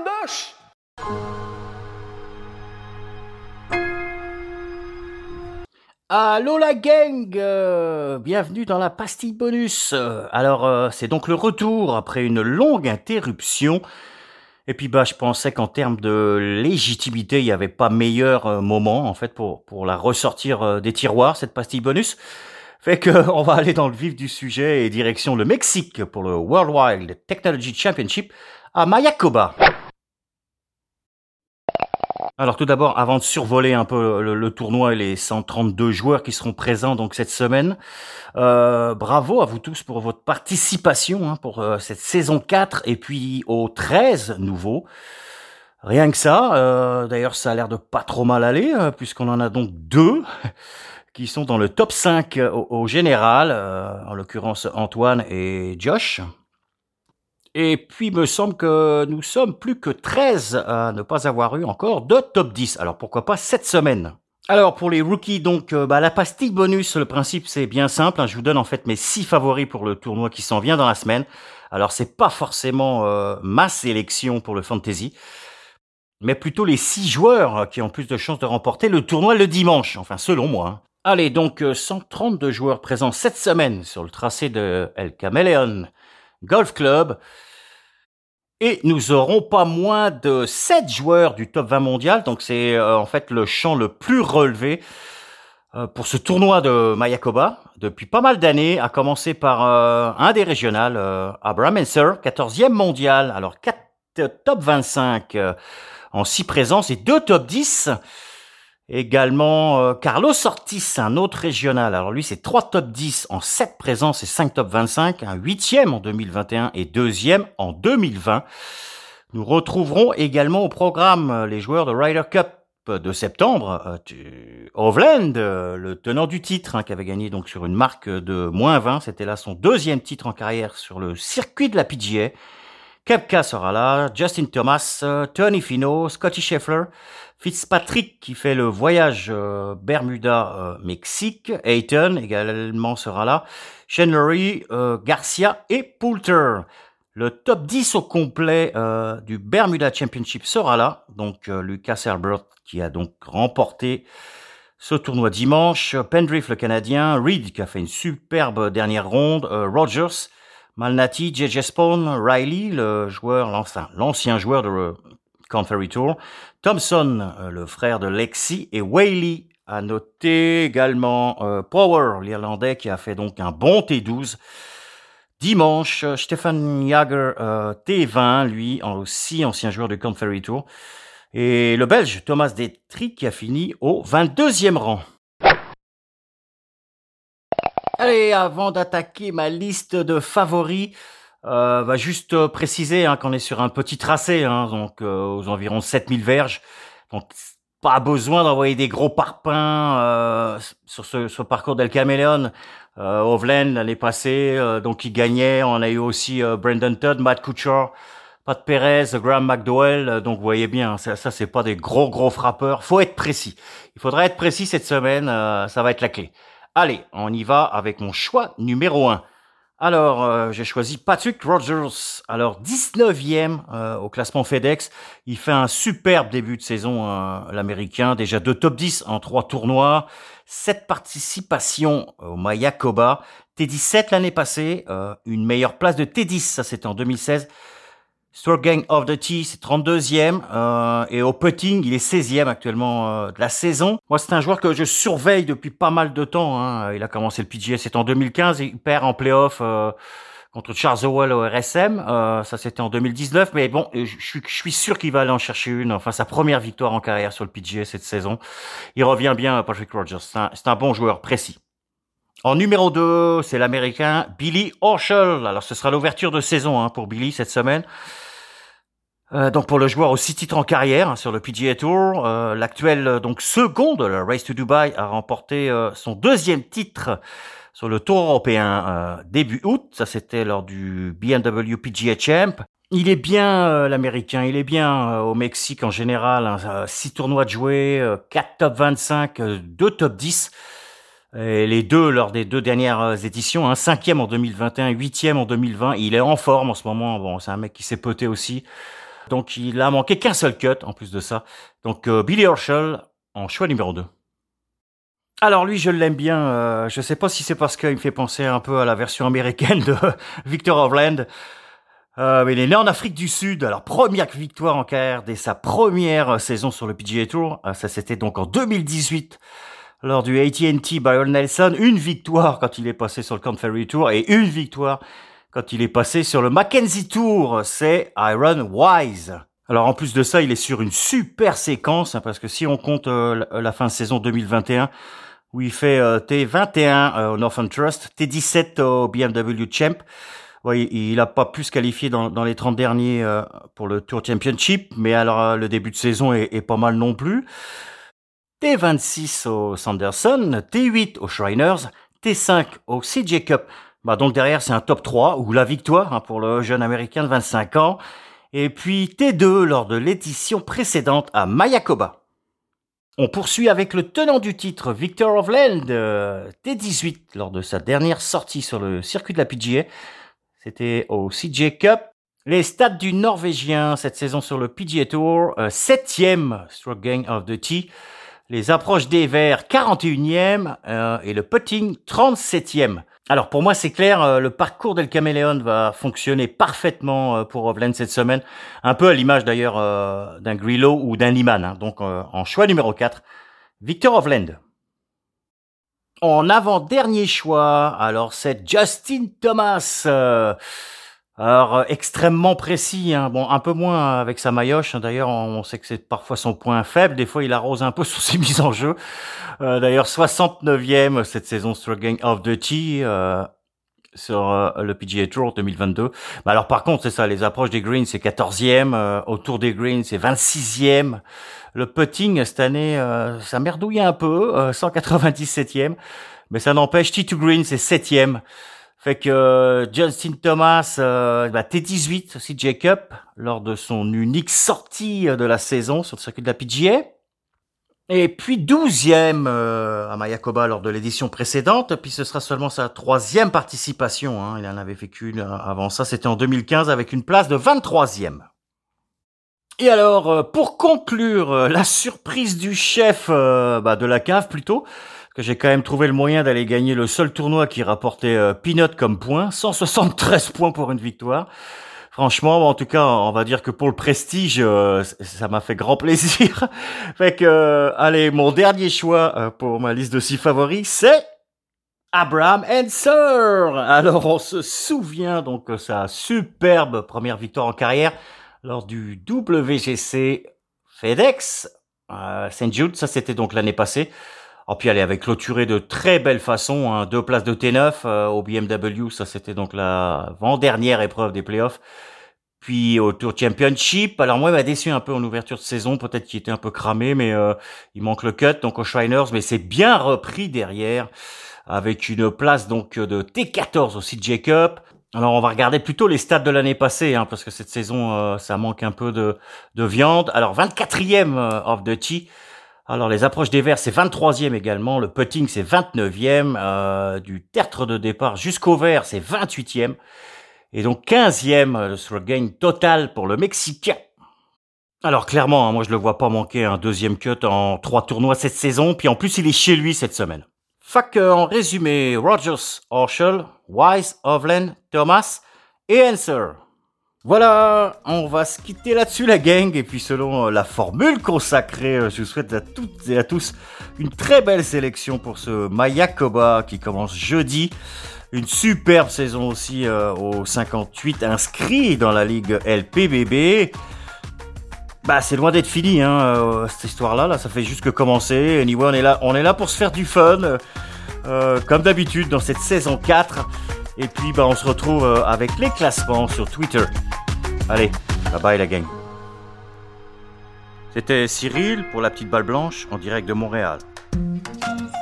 Bush. Allô la gang, bienvenue dans la pastille bonus. Alors c'est donc le retour après une longue interruption. Et puis je pensais qu'en termes de légitimité, il n'y avait pas meilleur moment en fait pour la ressortir des tiroirs, cette pastille bonus. Fait que on va aller dans le vif du sujet et direction le Mexique pour le Worldwide Technology Championship à Mayakoba. Alors tout d'abord, avant de survoler un peu le tournoi et les 132 joueurs qui seront présents donc cette semaine, bravo à vous tous pour votre participation pour cette saison 4 et puis aux 13 nouveaux. Rien que ça, d'ailleurs ça a l'air de pas trop mal aller puisqu'on en a donc 2 qui sont dans le top 5 au général, en l'occurrence Antoine et Josh. Et puis, il me semble que nous sommes plus que 13 à ne pas avoir eu encore de top 10. Alors, pourquoi pas cette semaine? Alors, pour les rookies, donc, la pastille bonus, le principe, c'est bien simple. Je vous donne en fait mes 6 favoris pour le tournoi qui s'en vient dans la semaine. Alors, c'est pas forcément ma sélection pour le fantasy, mais plutôt les 6 joueurs qui ont plus de chances de remporter le tournoi le dimanche. Enfin, selon moi. Allez, donc, 132 joueurs présents cette semaine sur le tracé de El Camaleón Golf Club. Et nous aurons pas moins de 7 joueurs du top 20 mondial. Donc c'est en fait le champ le plus relevé pour ce tournoi de Mayakoba depuis pas mal d'années, à commencer par un des régionales, Abraham Ancer, 14e mondial. Alors 4 top 25 en 6 présences et 2 top 10. Également Carlos Ortiz, un autre régional. Alors lui, c'est 3 top 10 en 7 présences et 5 top 25, un 8e en 2021 et 2e en 2020. Nous retrouverons également au programme les joueurs de Ryder Cup de septembre. Hovland, le tenant du titre, qui avait gagné donc sur une marque de -20. C'était là son 2e titre en carrière sur le circuit de la PGA. Koepka sera là, Justin Thomas, Tony Finau, Scotty Scheffler, Fitzpatrick qui fait le voyage Bermuda-Mexique, Hayton également sera là, Shane Lowry, Garcia et Poulter. Le top 10 au complet du Bermuda Championship sera là, donc Lucas Herbert qui a donc remporté ce tournoi dimanche, Pendrith le Canadien, Reed qui a fait une superbe dernière ronde, Rogers, Malnati, JJ Spawn, Riley, l'ancien joueur de Conferry Tour, Thompson, le frère de Lexi, et Whaley. À noter également Power, l'Irlandais, qui a fait donc un bon T12. Dimanche, Stefan Jager, T20, lui aussi ancien joueur de Conferry Tour. Et le Belge, Thomas Detry, qui a fini au 22e rang. Allez, avant d'attaquer ma liste de favoris, juste préciser qu'on est sur un petit tracé, donc aux environs 7000 verges. Donc pas besoin d'envoyer des gros parpaings sur ce parcours d'El Camaleón. Hovland l'année passée, donc il gagnait. On a eu aussi Brendan Todd, Matt Kuchar, Pat Perez, Graham McDowell. Donc vous voyez bien, ça c'est pas des gros frappeurs. Faut être précis. Il faudra être précis cette semaine, ça va être la clé. Allez, on y va avec mon choix numéro 1. Alors, j'ai choisi Patrick Rogers. Alors, 19e au classement FedEx. Il fait un superbe début de saison, l'Américain. Déjà 2 top 10 en 3 tournois. 7 participations au Mayakoba. T17 l'année passée. Une meilleure place de T10, ça c'était en 2016. Stroke Gang of the Tee, c'est 32e. Et au putting, il est 16e actuellement de la saison. Moi, c'est un joueur que je surveille depuis pas mal de temps. Il a commencé le PGA, c'est en 2015. Et il perd en playoff contre Charles Howell au RSM. Ça, c'était en 2019. Mais bon, je suis sûr qu'il va aller en chercher une. Enfin, sa première victoire en carrière sur le PGA cette saison. Il revient bien, Patrick Rogers. C'est un bon joueur, précis. En numéro 2, c'est l'Américain Billy Horschel. Alors, ce sera l'ouverture de saison pour Billy cette semaine. Donc pour le joueur aux 6 titres en carrière sur le PGA Tour, l'actuel donc second de la Race to Dubai a remporté son 2e titre sur le Tour européen début août. Ça c'était lors du BMW PGA Champ. Il est bien l'Américain, il est bien au Mexique en général. 6 tournois de jouer, 4 top 25, 2 top 10. Et les deux lors des 2 dernières éditions, 5e en 2021, 8e en 2020. Il est en forme en ce moment. Bon, c'est un mec qui s'est poté aussi. donc il a manqué qu'un seul cut en plus de ça. Donc Billy Horschel en choix numéro 2. Alors lui, je l'aime bien. Je sais pas si c'est parce qu'il me fait penser un peu à la version américaine de Victor Hovland. Mais il est né en Afrique du Sud. Alors première victoire en carrière dès sa première saison sur le PGA Tour. Ça c'était donc en 2018 lors du AT&T Byron Nelson. Une victoire quand il est passé sur le Korn Ferry Tour et une victoire quand il est passé sur le Mackenzie Tour. C'est Aaron Wise. Alors en plus de ça, il est sur une super séquence parce que si on compte la fin de saison 2021 où il fait T21 au Northern Trust, T17 au BMW Champ. Ouais, il a pas pu se qualifier dans les 30 derniers pour le Tour Championship, mais alors le début de saison est pas mal non plus. T26 au Sanderson, T8 au Shriners, T5 au CJ Cup. Donc derrière c'est un top 3 ou la victoire pour le jeune américain de 25 ans. Et puis T2 lors de l'édition précédente à Mayakoba. On poursuit avec le tenant du titre, Victor Hovland, T18 lors de sa dernière sortie sur le circuit de la PGA. C'était au CJ Cup. Les stats du Norvégien cette saison sur le PGA Tour, 7e stroke gain of the tee. Les approches des verts, 41e et le putting, 37e. Alors pour moi c'est clair, le parcours d'El Caméléon va fonctionner parfaitement pour Hovland cette semaine. Un peu à l'image d'ailleurs d'un Grillo ou d'un Niemann. Donc en choix numéro 4, Victor Hovland. En avant-dernier choix, alors c'est Justin Thomas. Alors extrêmement précis, bon un peu moins avec sa maillotche. D'ailleurs, on sait que c'est parfois son point faible. Des fois, il arrose un peu sur ses mises en jeu. D'ailleurs, 69e cette saison stroke gain of the tee sur le PGA Tour 2022. Alors par contre, c'est ça, les approches des greens, c'est 14e. Autour des greens, c'est 26e. Le putting cette année, ça merdouille un peu, 197e. Mais ça n'empêche, tee to green, c'est 7e. Fait que Justin Thomas, T18 aussi Cup lors de son unique sortie de la saison sur le circuit de la PGA. Et puis 12e à Mayakoba lors de l'édition précédente. Puis ce sera seulement sa 3e participation. Il en avait fait qu'une avant ça. C'était en 2015 avec une place de 23e. Et alors, pour conclure, la surprise du chef de la cave plutôt, que j'ai quand même trouvé le moyen d'aller gagner le seul tournoi qui rapportait peanut comme point, 173 points pour une victoire. Franchement, en tout cas, on va dire que pour le prestige, ça m'a fait grand plaisir. Fait que, allez, mon dernier choix pour ma liste de 6 favoris, c'est Abraham Ancer. Alors, on se souvient donc de sa superbe première victoire en carrière lors du WGC FedEx St. Jude. Ça, c'était donc l'année passée. Puis elle avait clôturé de très belle façon, 2 places de T9 au BMW, ça c'était donc la avant-dernière épreuve des playoffs. Puis au Tour Championship, alors moi il m'a déçu un peu en ouverture de saison, peut-être qu'il était un peu cramé, mais il manque le cut, donc aux Shriners, mais c'est bien repris derrière, avec une place donc de T14 au CJ Cup. Alors on va regarder plutôt les stats de l'année passée, parce que cette saison ça manque un peu de viande. Alors 24e off the tee. Alors les approches des verts c'est 23e également, le putting c'est 29e, du tertre de départ jusqu'au vert c'est 28e, et donc 15e le stroke gain total pour le Mexicain. Alors clairement, moi je le vois pas manquer un deuxième cut en 3 tournois cette saison, puis en plus il est chez lui cette semaine. En résumé, Rogers, Horschel, Wise, Hovland, Thomas et Ancer. Voilà, on va se quitter là-dessus la gang, et puis selon la formule consacrée, je vous souhaite à toutes et à tous une très belle sélection pour ce Mayakoba qui commence jeudi. Une superbe saison aussi aux 58 inscrits dans la ligue LPBB. C'est loin d'être fini cette histoire-là, là, ça fait juste que commencer. Anyway, on est là pour se faire du fun, comme d'habitude dans cette saison 4. Et puis on se retrouve avec les classements sur Twitter. Allez, bye bye la gang. C'était Cyril pour la petite balle blanche en direct de Montréal.